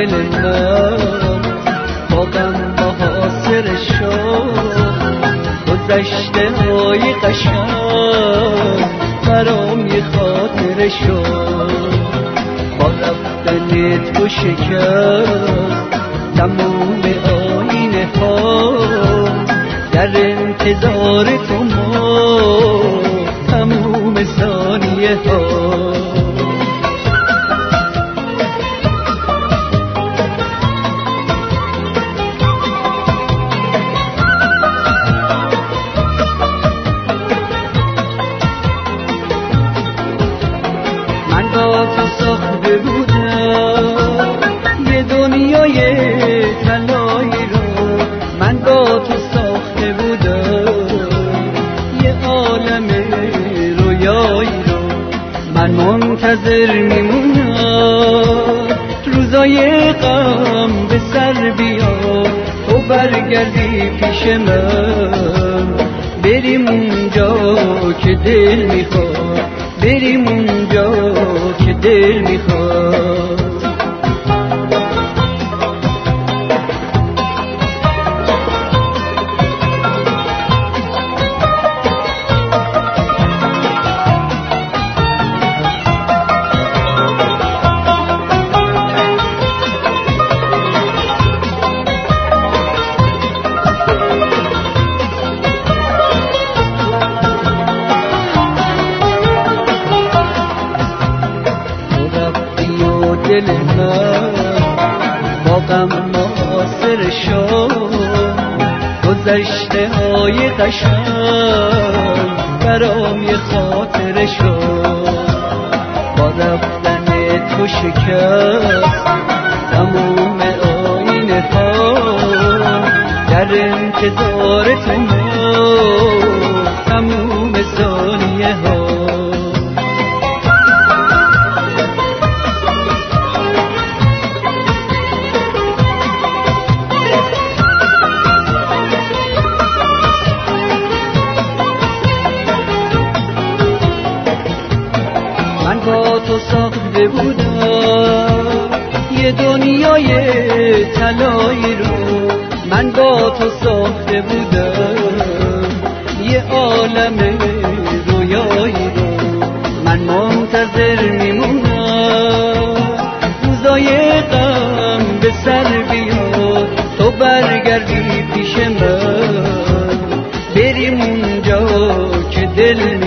دل من با غم با حاصر شد، گذشته های قشنگ برام یه خاطر شد. با رفتن تو شکست تموم آینه ها، در انتظار تو ما تموم ثانیه ها. من با تو ساخته بودم یه دنیای طلایی رو، من با تو ساخته بودم یه عالم رویایی رو. من منتظر میمونم روزای غم به سر بیاد، تو برگردی پیش من، بریم اونجا که دل میخواد، بریم اونجا که دل میخواد. دل من با غم معاصر شد، گذشته های قشنگ برام یه خاطر شد. با رفتن تو شکست تموم آینه ها، در انتظار تو ما تموم ثانیه ها. من با تو ساخته بودم یه دنیای طلایی رو، من با تو ساخته بودم یه عالم رویایی رو. من منتظر میمونم روزای غم به سر بیاد، تو برگردی پیش من، بریم اونجا که دل